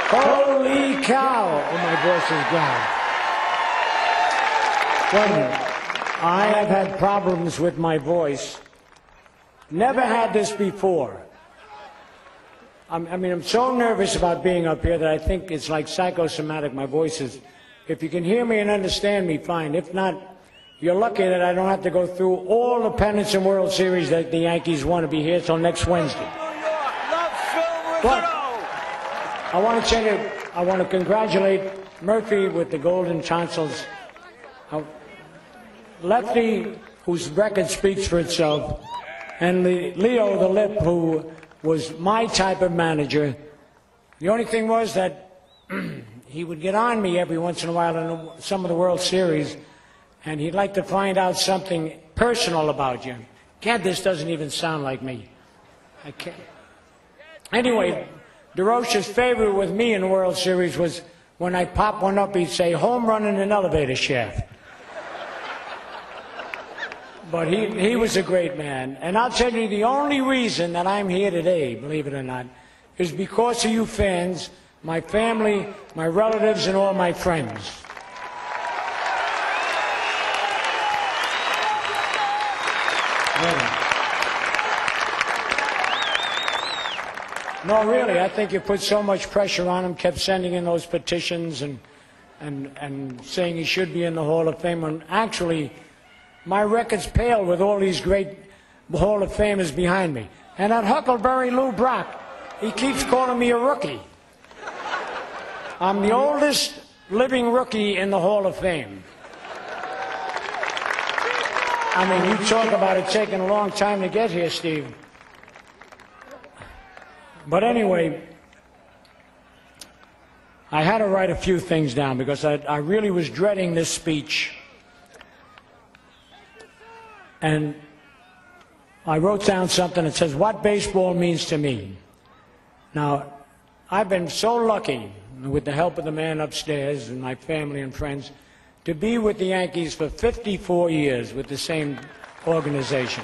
Holy cow! Oh, my voice is gone. Wait a minute. I have had problems with my voice. Never had this before. I'm so nervous about being up here that I think it's like psychosomatic. My voice is... If you can hear me and understand me, fine. If not, you're lucky that I don't have to go through all the pennants and World Series that the Yankees want to be here till next Wednesday. But I want to congratulate Murphy with the Golden Tonsils. Lefty, whose record speaks for itself, and Leo the Lip, who was my type of manager. The only thing was that he would get on me every once in a while in some of the World Series, and he'd like to find out something personal about you. God, this doesn't even sound like me. I can't. Anyway, DeRoche's favorite with me in the World Series was when I pop one up, he'd say, home run in an elevator shaft. But he was a great man. And I'll tell you, the only reason that I'm here today, believe it or not, is because of you fans, my family, my relatives, and all my friends. No, really, I think you put so much pressure on him, kept sending in those petitions and saying he should be in the Hall of Fame, when actually my record's pale with all these great Hall of Famers behind me. And that Huckleberry Lou Brock, he keeps calling me a rookie. I'm the oldest living rookie in the Hall of Fame. I mean, you talk about it taking a long time to get here, Steve. But anyway, I had to write a few things down because I really was dreading this speech. And I wrote down something that says, what baseball means to me. Now, I've been so lucky, with the help of the man upstairs and my family and friends, to be with the Yankees for 54 years with the same organization.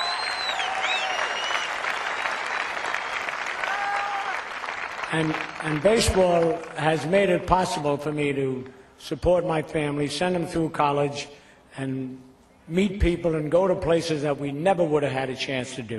And baseball has made it possible for me to support my family, send them through college, and meet people and go to places that we never would have had a chance to do.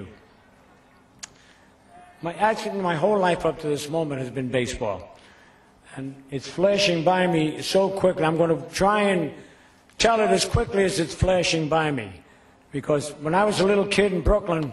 Actually, my whole life up to this moment has been baseball. And it's flashing by me so quickly. I'm going to try and tell it as quickly as it's flashing by me. Because when I was a little kid in Brooklyn,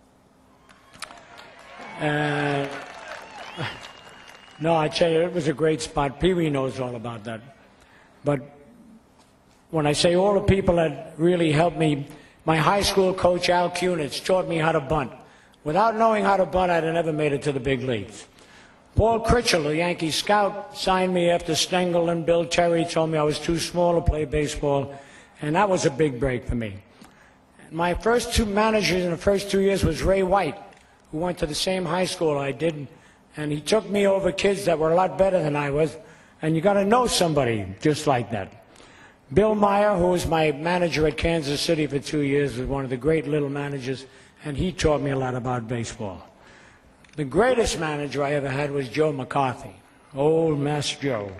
no, I tell you, it was a great spot. Pee-wee knows all about that. But when I say all the people that really helped me, my high school coach, Al Kunitz, taught me how to bunt. Without knowing how to bunt, I'd have never made it to the big leagues. Paul Critchell, the Yankee scout, signed me after Stengel and Bill Terry told me I was too small to play baseball, and that was a big break for me. My first two managers in the first 2 years was Ray White, who went to the same high school I did, and he took me over kids that were a lot better than I was, and you got to know somebody just like that. Bill Meyer, who was my manager at Kansas City for 2 years, was one of the great little managers, and he taught me a lot about baseball. The greatest manager I ever had was Joe McCarthy, old Master Joe.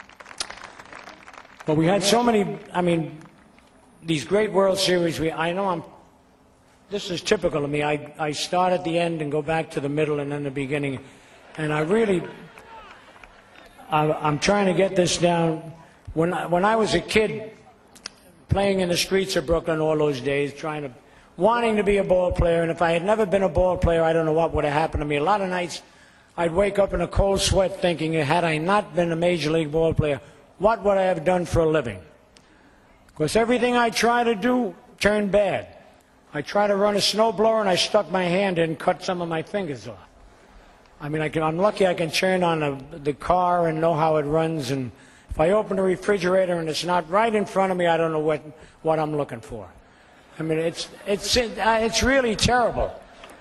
But we had so many, I mean, these great World Series. This is typical of me. I start at the end and go back to the middle and then the beginning. And I'm trying to get this down. When I was a kid, playing in the streets of Brooklyn all those days, wanting to be a ball player, and if I had never been a ball player, I don't know what would have happened to me. A lot of nights, I'd wake up in a cold sweat thinking, had I not been a major league ball player, what would I have done for a living? Because everything I try to do turned bad. I tried to run a snowblower, and I stuck my hand in and cut some of my fingers off. I mean, I'm lucky I can turn on the car and know how it runs, and if I open the refrigerator and it's not right in front of me, I don't know what I'm looking for. I mean, it's really terrible.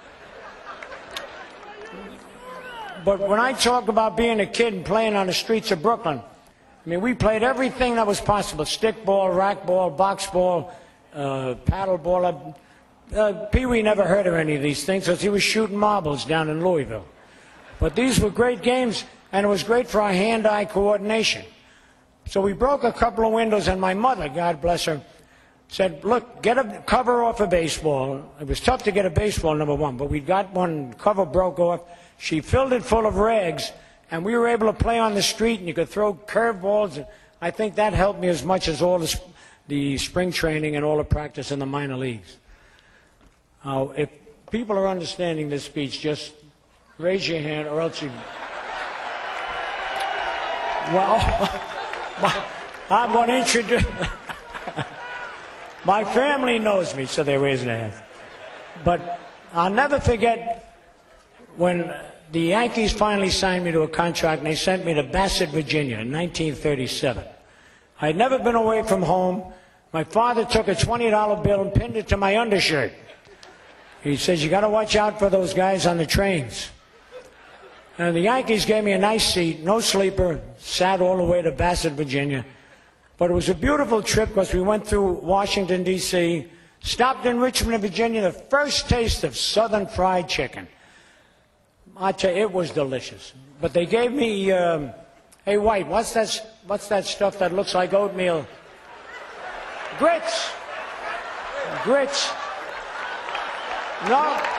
But when I talk about being a kid and playing on the streets of Brooklyn, I mean, we played everything that was possible: stickball, racquetball, boxball, paddleball. Pee-wee never heard of any of these things because he was shooting marbles down in Louisville. But these were great games, and it was great for our hand-eye coordination. So we broke a couple of windows, and my mother, God bless her, said, look, get a cover off a baseball. It was tough to get a baseball, number one, but we got one cover broke off. She filled it full of rags, and we were able to play on the street, and you could throw curveballs. I think that helped me as much as all the spring training and all the practice in the minor leagues. If people are understanding this speech, just raise your hand, or else you... Well, I'm going to introduce... My family knows me, so they raise their hands. But I'll never forget when the Yankees finally signed me to a contract, and they sent me to Bassett, Virginia in 1937. I had never been away from home. My father took a $20 bill and pinned it to my undershirt. He says, you got to watch out for those guys on the trains. And the Yankees gave me a nice seat, no sleeper, sat all the way to Bassett, Virginia. But it was a beautiful trip because we went through Washington, D.C., stopped in Richmond, Virginia, the first taste of Southern fried chicken. I tell you, it was delicious. But they gave me, hey, White, what's that stuff that looks like oatmeal? Grits. Grits. No.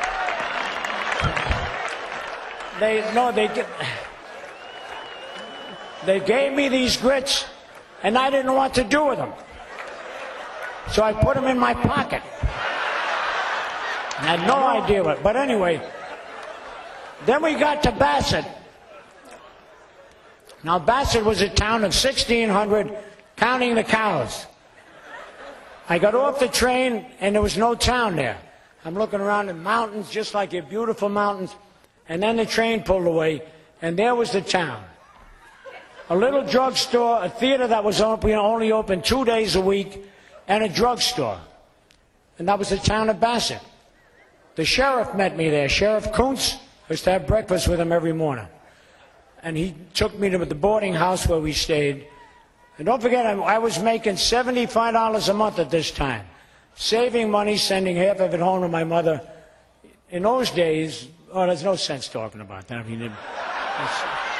They gave me these grits, and I didn't know what to do with them. So I put them in my pocket. I had no idea what. But anyway, then we got to Bassett. Now, Bassett was a town of 1,600, counting the cows. I got off the train, and there was no town there. I'm looking around at mountains, just like your beautiful mountains. And then the train pulled away, and there was the town. A little drugstore, a theater that was only open 2 days a week, and a drugstore. And that was the town of Bassett. The sheriff met me there. Sheriff Kuntz. I used to have breakfast with him every morning. And he took me to the boarding house where we stayed. And don't forget, I was making $75 a month at this time. Saving money, sending half of it home to my mother. In those days, oh, there's no sense talking about that. I mean,